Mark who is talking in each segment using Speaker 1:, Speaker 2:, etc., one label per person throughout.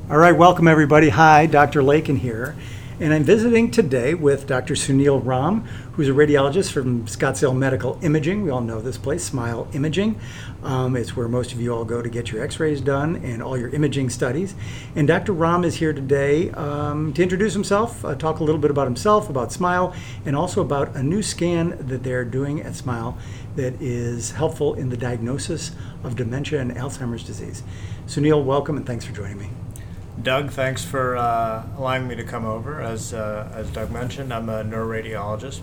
Speaker 1: All right, welcome everybody. Hi, Dr. Lakin here. And I'm visiting today with Dr. Sunil Ram, who's a radiologist from Scottsdale Medical Imaging. We all know this place, Smile Imaging. It's where most of you all go to get your x-rays done and all your imaging studies. And Dr. Ram is here today to introduce himself, talk a little bit about himself, about Smile, and also about a new scan that they're doing at Smile that is helpful in the diagnosis of dementia and Alzheimer's disease. Sunil, welcome and thanks for joining me.
Speaker 2: Doug, thanks for allowing me to come over. As Doug mentioned, I'm a neuroradiologist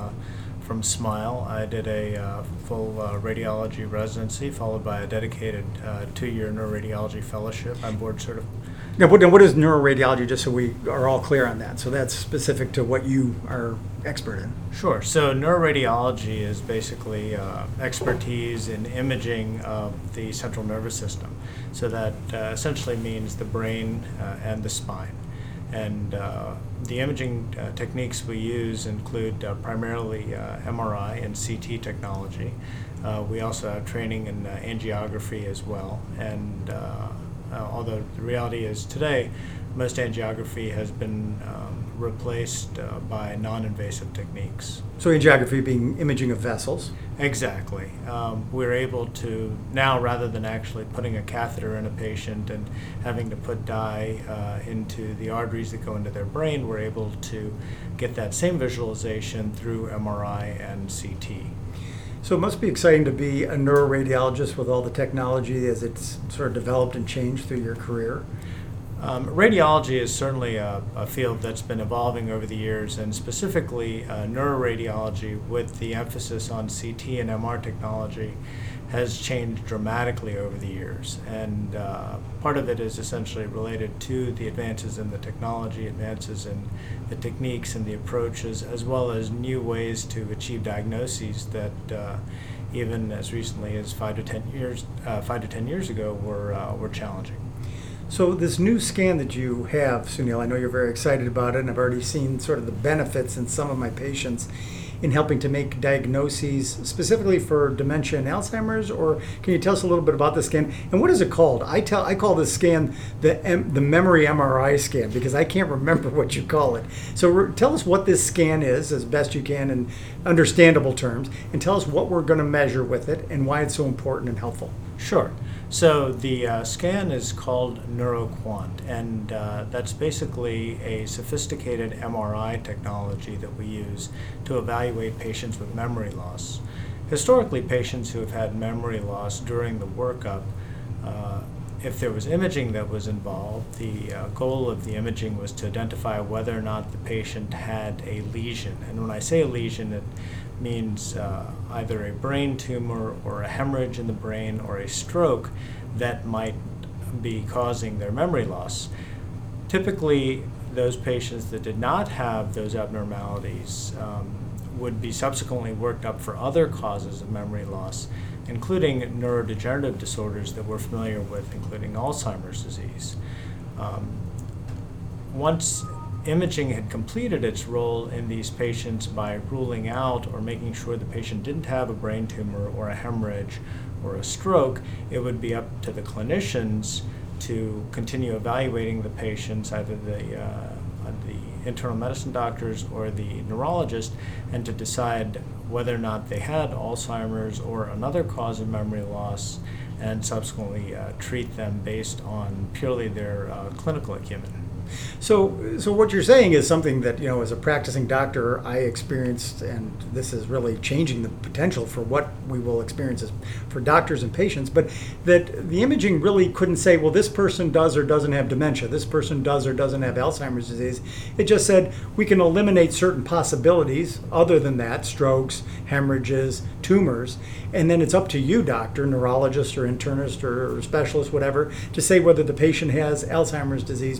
Speaker 2: from Smile. I did a full radiology residency followed by a dedicated 2-year neuroradiology fellowship. I'm board certified.
Speaker 1: Now, what is neuroradiology, just so we are all clear on that? So that's specific to what you are expert in.
Speaker 2: Sure. So neuroradiology is basically expertise in imaging of the central nervous system. So that essentially means the brain and the spine. And the imaging techniques we use include primarily MRI and CT technology. We also have training in angiography as well. And although the reality is today, most angiography has been replaced by non-invasive techniques.
Speaker 1: So angiography being imaging of vessels.
Speaker 2: Exactly. We're able to now, rather than actually putting a catheter in a patient and having to put dye into the arteries that go into their brain, we're able to get that same visualization through MRI and CT.
Speaker 1: So it must be exciting to be a neuroradiologist with all the technology as it's sort of developed and changed through your career.
Speaker 2: Radiology is certainly a field that's been evolving over the years, and specifically neuroradiology with the emphasis on CT and MR technology has changed dramatically over the years. And part of it is essentially related to the advances in the technology, advances in the techniques and the approaches, as well as new ways to achieve diagnoses that even as recently as 5 to 10 years ago were challenging.
Speaker 1: So this new scan that you have, Sunil, I know you're very excited about it, and I've already seen sort of the benefits in some of my patients in helping to make diagnoses specifically for dementia and Alzheimer's. Or can you tell us a little bit about the scan and what is it called? I call this scan the memory MRI scan because I can't remember what you call it. So tell us what this scan is as best you can in understandable terms, and tell us what we're going to measure with it and why it's so important and helpful.
Speaker 2: Sure. So the scan is called NeuroQuant, and that's basically a sophisticated MRI technology that we use to evaluate patients with memory loss. Historically, patients who have had memory loss during the workup, if there was imaging that was involved, the goal of the imaging was to identify whether or not the patient had a lesion. And when I say a lesion, it means either a brain tumor or a hemorrhage in the brain or a stroke that might be causing their memory loss. Typically, those patients that did not have those abnormalities would be subsequently worked up for other causes of memory loss, including neurodegenerative disorders that we're familiar with, including Alzheimer's disease. Once imaging had completed its role in these patients by ruling out or making sure the patient didn't have a brain tumor or a hemorrhage or a stroke, it would be up to the clinicians to continue evaluating the patients, either the internal medicine doctors or the neurologist, and to decide whether or not they had Alzheimer's or another cause of memory loss, and subsequently treat them based on purely their clinical acumen.
Speaker 1: So what you're saying is something that, you know, as a practicing doctor, I experienced, and this is really changing the potential for what we will experience as for doctors and patients, but that the imaging really couldn't say, well, this person does or doesn't have dementia, this person does or doesn't have Alzheimer's disease. It just said we can eliminate certain possibilities other than that, strokes, hemorrhages, tumors, and then it's up to you, doctor, neurologist or internist or specialist, whatever, to say whether the patient has Alzheimer's disease based on their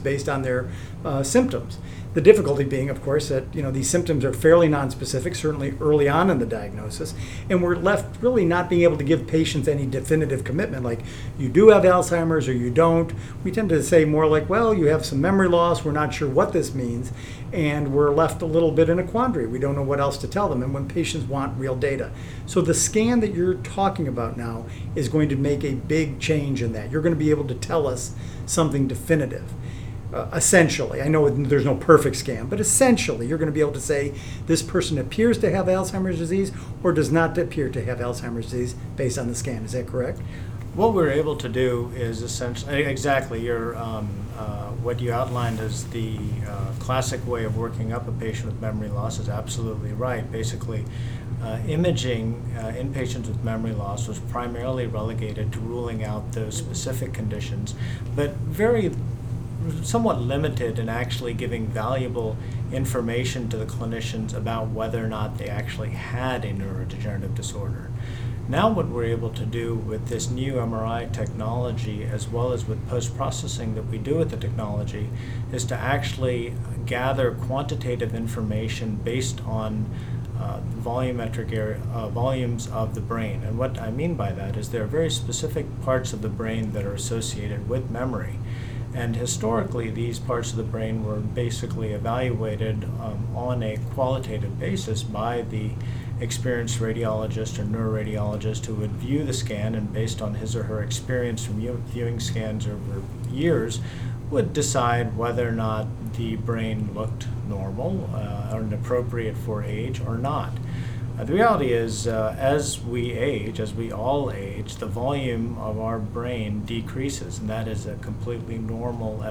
Speaker 1: their symptoms. The difficulty being, of course, that these symptoms are fairly nonspecific, certainly early on in the diagnosis, and we're left really not being able to give patients any definitive commitment, like you do have Alzheimer's or you don't. We tend to say more like, well, you have some memory loss, we're not sure what this means, and we're left a little bit in a quandary. We don't know what else to tell them, and when patients want real data. So the scan that you're talking about now is going to make a big change in that. You're going to be able to tell us something definitive. Essentially, I know there's no perfect scan, but essentially you're going to be able to say this person appears to have Alzheimer's disease or does not appear to have Alzheimer's disease based on the scan. Is that correct?
Speaker 2: What we're able to do is essentially exactly what you outlined as the classic way of working up a patient with memory loss is absolutely right. Basically, imaging in patients with memory loss was primarily relegated to ruling out those specific conditions, but somewhat limited in actually giving valuable information to the clinicians about whether or not they actually had a neurodegenerative disorder. Now what we're able to do with this new MRI technology, as well as with post-processing that we do with the technology, is to actually gather quantitative information based on volumetric volumes of the brain. And what I mean by that is there are very specific parts of the brain that are associated with memory. And historically, these parts of the brain were basically evaluated on a qualitative basis by the experienced radiologist or neuroradiologist who would view the scan, and based on his or her experience from viewing scans over years, would decide whether or not the brain looked normal or appropriate for age or not. The reality is, as we age, as we all age, the volume of our brain decreases, and that is a completely normal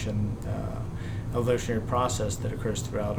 Speaker 2: evolutionary process that occurs throughout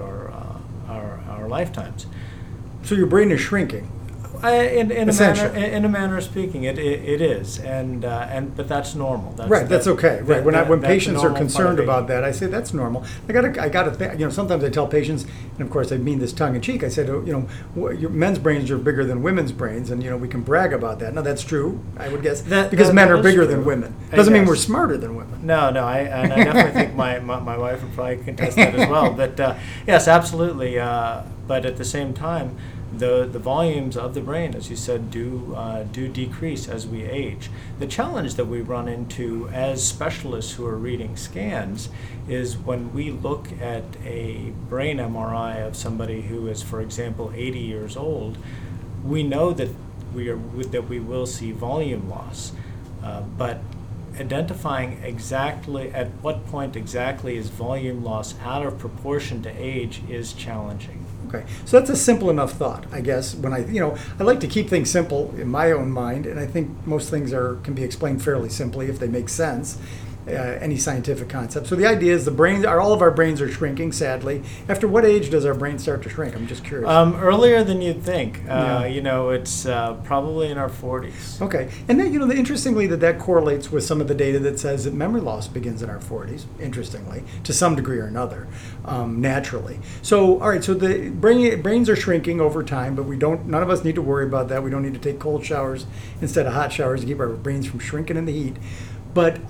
Speaker 2: our lifetimes.
Speaker 1: So your brain is shrinking.
Speaker 2: In a manner of speaking, it is, but that's normal.
Speaker 1: That's okay. Right. When patients are concerned
Speaker 2: aging.
Speaker 1: about that, I say that's normal. I gotta think. Sometimes I tell patients, and of course I mean this tongue in cheek. I said, men's brains are bigger than women's brains, and we can brag about that. Now that's true, I would guess, because men are bigger than women. Doesn't mean we're smarter than women.
Speaker 2: No. I definitely think my wife would probably contest that as well. But yes, absolutely. But at the same time, the volumes of the brain, as you said, do decrease as we age. The challenge that we run into as specialists who are reading scans is when we look at a brain MRI of somebody who is, for example, 80 years old, we know that we will see volume loss, but identifying exactly at what point exactly is volume loss out of proportion to age is challenging.
Speaker 1: Okay, so that's a simple enough thought, I guess. When I like to keep things simple in my own mind, and I think most things can be explained fairly simply if they make sense. Any scientific concept. So the idea is all of our brains are shrinking, sadly. After what age does our brain start to shrink? I'm just curious.
Speaker 2: Earlier than you'd think. It's probably in our 40s.
Speaker 1: Okay. And then, interestingly, that correlates with some of the data that says that memory loss begins in our 40s, interestingly, to some degree or another, naturally. So, all right, so the brains are shrinking over time, but none of us need to worry about that. We don't need to take cold showers instead of hot showers to keep our brains from shrinking in the heat. But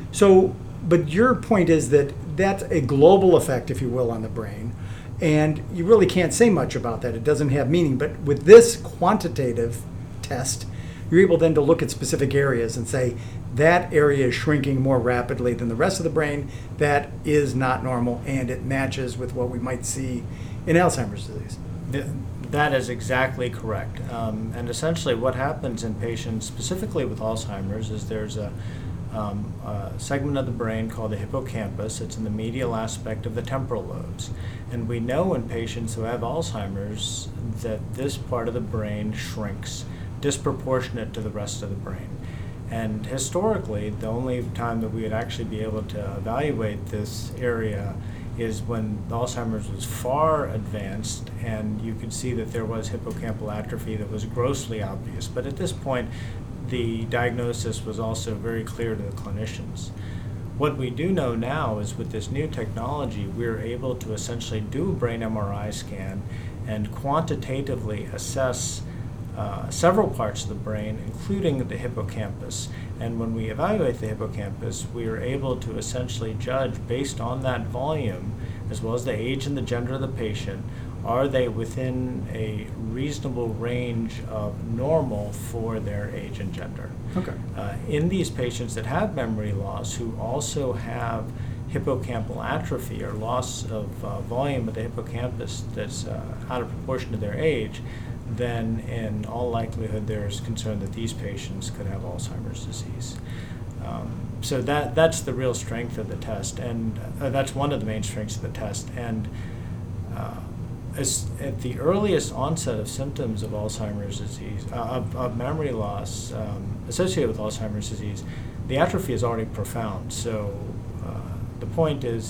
Speaker 1: but your point is that that's a global effect, if you will, on the brain, and you really can't say much about that. It doesn't have meaning. But with this quantitative test, you're able then to look at specific areas and say that area is shrinking more rapidly than the rest of the brain. That is not normal, and it matches with what we might see in Alzheimer's disease.
Speaker 2: That is exactly correct. And essentially what happens in patients, specifically with Alzheimer's, is there's a segment of the brain called the hippocampus. It's in the medial aspect of the temporal lobes. And we know in patients who have Alzheimer's that this part of the brain shrinks disproportionate to the rest of the brain. And historically, the only time that we would actually be able to evaluate this area is when Alzheimer's was far advanced and you could see that there was hippocampal atrophy that was grossly obvious. But at this point, the diagnosis was also very clear to the clinicians. What we do know now is with this new technology, we're able to essentially do a brain MRI scan and quantitatively assess several parts of the brain, including the hippocampus. And when we evaluate the hippocampus, we are able to essentially judge based on that volume, as well as the age and the gender of the patient, are they within a reasonable range of normal for their age and gender.
Speaker 1: Okay.
Speaker 2: In these patients that have memory loss who also have hippocampal atrophy or loss of volume of the hippocampus that's out of proportion to their age, then in all likelihood there's concern that these patients could have Alzheimer's disease. So that's the real strength of the test, and that's one of the main strengths of the test. And at the earliest onset of symptoms of Alzheimer's disease, of memory loss associated with Alzheimer's disease, the atrophy is already profound. So the point is,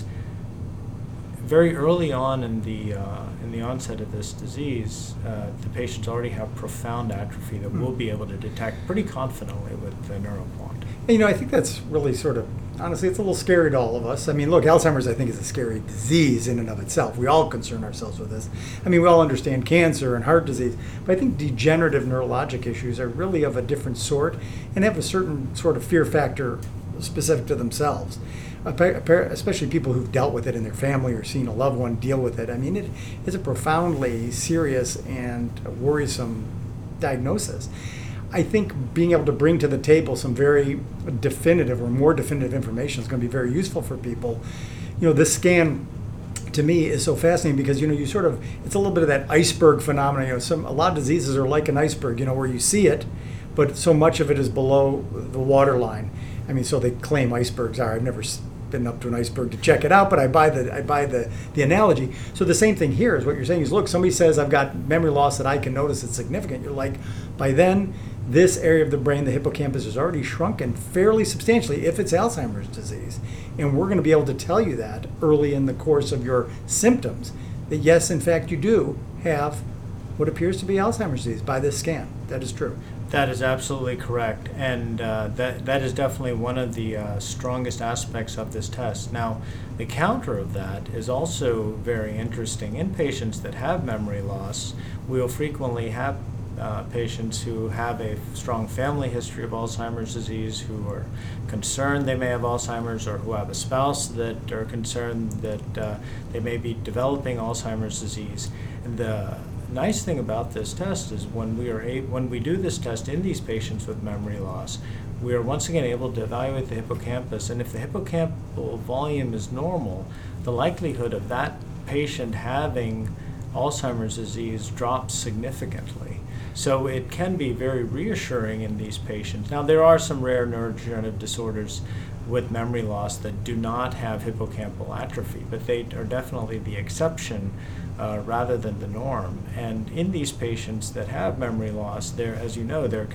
Speaker 2: very early on in the onset of this disease, the patients already have profound atrophy that we'll be able to detect pretty confidently with the NeuroQuant.
Speaker 1: And, I think that's really sort of, honestly, it's a little scary to all of us. I mean, look, Alzheimer's, I think, is a scary disease in and of itself. We all concern ourselves with this. I mean, we all understand cancer and heart disease, but I think degenerative neurologic issues are really of a different sort and have a certain sort of fear factor specific to themselves, especially people who've dealt with it in their family or seen a loved one deal with it. I mean, it is a profoundly serious and worrisome diagnosis. I think being able to bring to the table some very definitive or more definitive information is going to be very useful for people. This scan to me is so fascinating because you sort of, it's a little bit of that iceberg phenomenon. A lot of diseases are like an iceberg, where you see it, but so much of it is below the waterline. I mean, so they claim icebergs are. I've never been up to an iceberg to check it out, but I buy the analogy. So the same thing here is what you're saying is, look, somebody says I've got memory loss that I can notice it's significant. You're like, by then, this area of the brain, the hippocampus, is already shrunken fairly substantially if it's Alzheimer's disease. And we're going to be able to tell you that early in the course of your symptoms, that yes, in fact, you do have what appears to be Alzheimer's disease by this scan. That is true.
Speaker 2: That is absolutely correct, and that is definitely one of the strongest aspects of this test. Now, the counter of that is also very interesting. In patients that have memory loss, we will frequently have patients who have a strong family history of Alzheimer's disease, who are concerned they may have Alzheimer's, or who have a spouse that are concerned that they may be developing Alzheimer's disease. And the nice thing about this test is when we do this test in these patients with memory loss, we are once again able to evaluate the hippocampus, and if the hippocampal volume is normal, the likelihood of that patient having Alzheimer's disease drops significantly. So it can be very reassuring in these patients. Now, there are some rare neurodegenerative disorders with memory loss that do not have hippocampal atrophy, but they are definitely the exception rather than the norm. And in these patients that have memory loss, as you know, there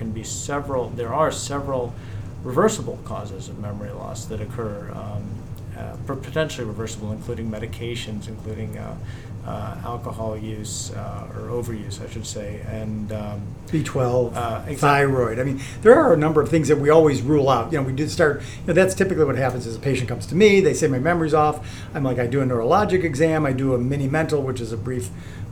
Speaker 2: are several reversible causes of memory loss that occur, potentially reversible, including medications, including alcohol use or overuse, I should say, and
Speaker 1: B12,
Speaker 2: exactly.
Speaker 1: Thyroid. I mean, there are a number of things that we always rule out. We did start. That's typically what happens is a patient comes to me. They say my memory's off. I'm like, I do a neurologic exam. I do a mini mental, which is a brief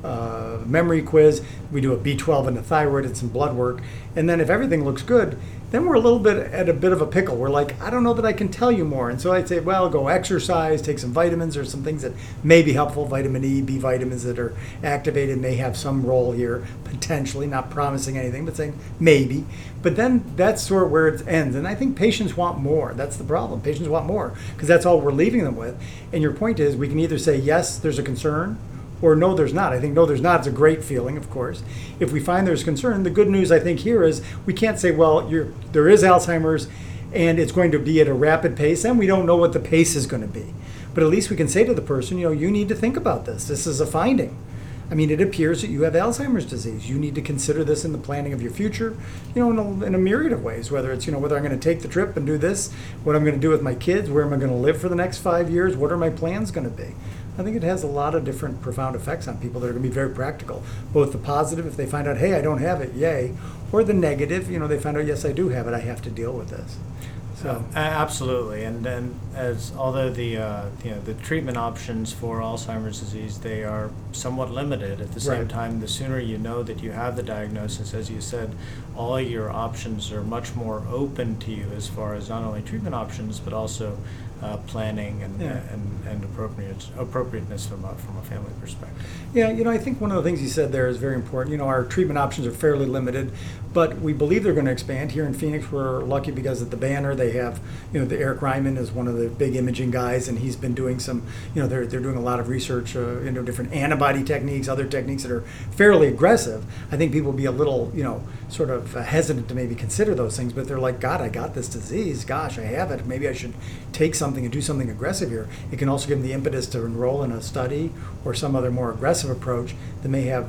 Speaker 1: memory quiz. We do a B12 and a thyroid and some blood work. And then if everything looks good, then we're a little bit at a bit of a pickle. We're like, I don't know that I can tell you more. And so I'd say, well, go exercise, take some vitamins or some things that may be helpful. Vitamin E, B vitamins that are activated may have some role here, potentially, not promising anything, but saying maybe. But then that's sort of where it ends. And I think patients want more. That's the problem. Patients want more because that's all we're leaving them with. And your point is we can either say, yes, there's a concern, or no, there's not. I think no, there's not is a great feeling, of course. If we find there's concern, the good news I think here is we can't say, well, there is Alzheimer's and it's going to be at a rapid pace, and we don't know what the pace is going to be. But at least we can say to the person, you need to think about this. This is a finding. I mean, it appears that you have Alzheimer's disease. You need to consider this in the planning of your future, in a myriad of ways, whether it's, whether I'm going to take the trip and do this, what I'm going to do with my kids, where am I going to live for the next 5 years, what are my plans going to be? I think it has a lot of different profound effects on people that are going to be very practical. Both the positive, if they find out, hey, I don't have it, yay, or the negative, they find out, yes, I do have it, I have to deal with this. So
Speaker 2: Absolutely, and as although the treatment options for Alzheimer's disease, they are somewhat limited. At the same
Speaker 1: Right.
Speaker 2: time, the sooner you know that you have the diagnosis, as you said, all your options are much more open to you as far as not only treatment options but also planning and
Speaker 1: Yeah.
Speaker 2: and appropriateness from a family perspective.
Speaker 1: Yeah, I think one of the things you said there is very important. Our treatment options are fairly limited, but we believe they're going to expand. Here in Phoenix, we're lucky because at the Banner they have, the Eric Ryman is one of the big imaging guys, and he's been doing some, they're doing a lot of research into different antibody techniques, other techniques that are fairly aggressive. I think people will be a little, sort of hesitant to maybe consider those things, but they're like, God, I got this disease. Gosh, I have it. Maybe I should take something and do something aggressive here. It can also give them the impetus to enroll in a study or some other more aggressive approach that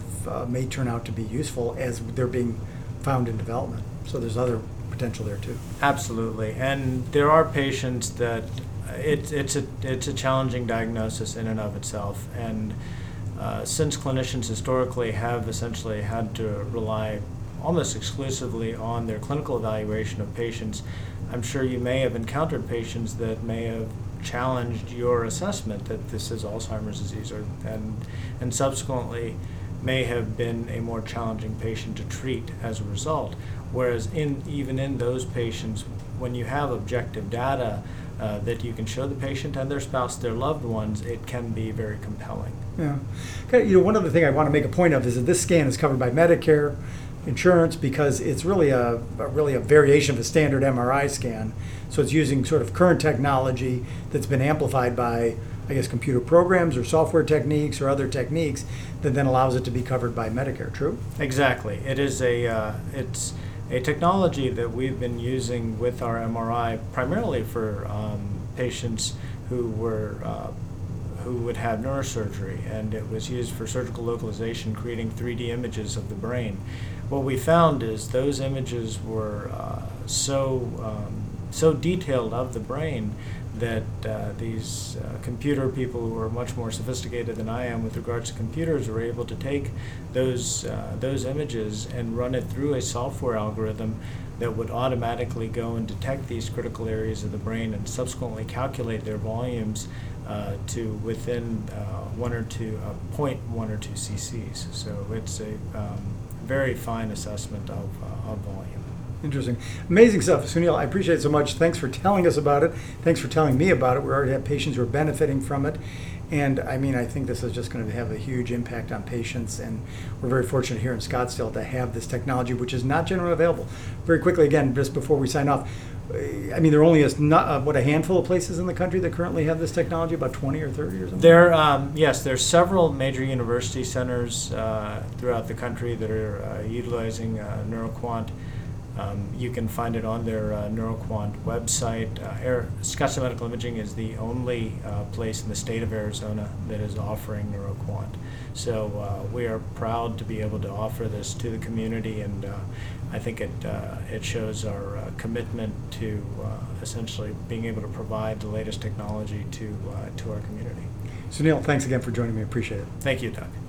Speaker 1: may turn out to be useful as they're being found in development. So there's other potential there too.
Speaker 2: Absolutely, and there are patients that it's a challenging diagnosis in and of itself, and since clinicians historically have essentially had to rely almost exclusively on their clinical evaluation of patients, I'm sure you may have encountered patients that may have challenged your assessment that this is Alzheimer's disease, and subsequently may have been a more challenging patient to treat as a result. Whereas even in those patients, when you have objective data that you can show the patient and their spouse, their loved ones, it can be very compelling.
Speaker 1: Yeah. Okay. One other thing I want to make a point of is that this scan is covered by Medicare insurance because it's really a variation of a standard MRI scan. So it's using sort of current technology that's been amplified by, I guess, computer programs or software techniques or other techniques that then allows it to be covered by Medicare. True?
Speaker 2: Exactly. It is it's a technology that we've been using with our MRI primarily for patients who would have neurosurgery, and it was used for surgical localization, creating 3D images of the brain. What we found is those images were so detailed of the brain that these computer people who are much more sophisticated than I am with regards to computers were able to take those images and run it through a software algorithm that would automatically go and detect these critical areas of the brain and subsequently calculate their volumes to within 1 or 2 cc's. So it's a very fine assessment of volume.
Speaker 1: Interesting. Amazing stuff. Sunil, I appreciate it so much. Thanks for telling us about it. Thanks for telling me about it. We already have patients who are benefiting from it. And I think this is just going to have a huge impact on patients. And we're very fortunate here in Scottsdale to have this technology, which is not generally available. Very quickly, again, just before we sign off, there only is a handful of places in the country that currently have this technology, about 20 or 30 or something?
Speaker 2: Yes, there's several major university centers throughout the country that are utilizing NeuroQuant. You can find it on their NeuroQuant website. Scottsdale Medical Imaging is the only place in the state of Arizona that is offering NeuroQuant. So we are proud to be able to offer this to the community, and I think it shows our commitment to essentially being able to provide the latest technology to our community.
Speaker 1: Sunil, thanks again for joining me. Appreciate it.
Speaker 2: Thank you, Doug.